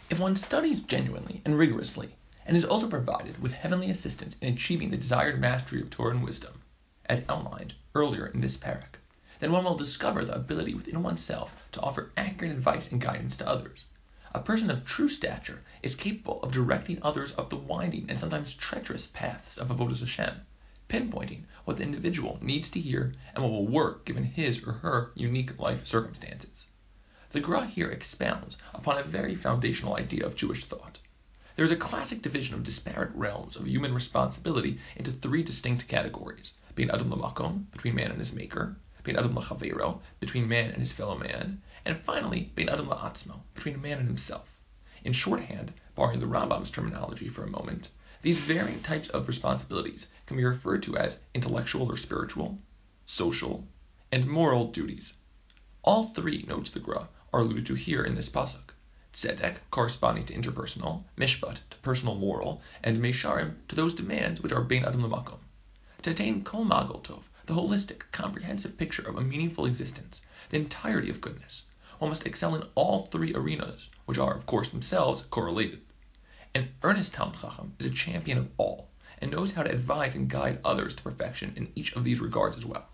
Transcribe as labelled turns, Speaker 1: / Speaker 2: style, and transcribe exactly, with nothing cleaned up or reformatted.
Speaker 1: If one studies genuinely and rigorously, and is also provided with heavenly assistance in achieving the desired mastery of Torah and wisdom, as outlined earlier in this parak, then one will discover the ability within oneself to offer accurate advice and guidance to others. A person of true stature is capable of directing others up the winding and sometimes treacherous paths of Avodas Hashem, pinpointing what the individual needs to hear and what will work given his or her unique life circumstances. The Gra here expounds upon a very foundational idea of Jewish thought. There is a classic division of disparate realms of human responsibility into three distinct categories: bein adam l'makom, between man and his maker; bein adam l'chaveiro, between man and his fellow man; and finally, bein adam la'atzmo, between man and himself. In shorthand, borrowing the Rambam's terminology for a moment, these varying types of responsibilities can be referred to as intellectual or spiritual, social, and moral duties. All three, notes the Gra, are alluded to here in this pasuk. Tzedek, corresponding to interpersonal; Mishpat, to personal moral; and Meisharim, to those demands which are bein adam l'makom. To attain Kol Magal Tov, the holistic, comprehensive picture of a meaningful existence, the entirety of goodness, one must excel in all three arenas, which are, of course, themselves correlated. An earnest Talmid Chacham is a champion of all, and knows how to advise and guide others to perfection in each of these regards as well.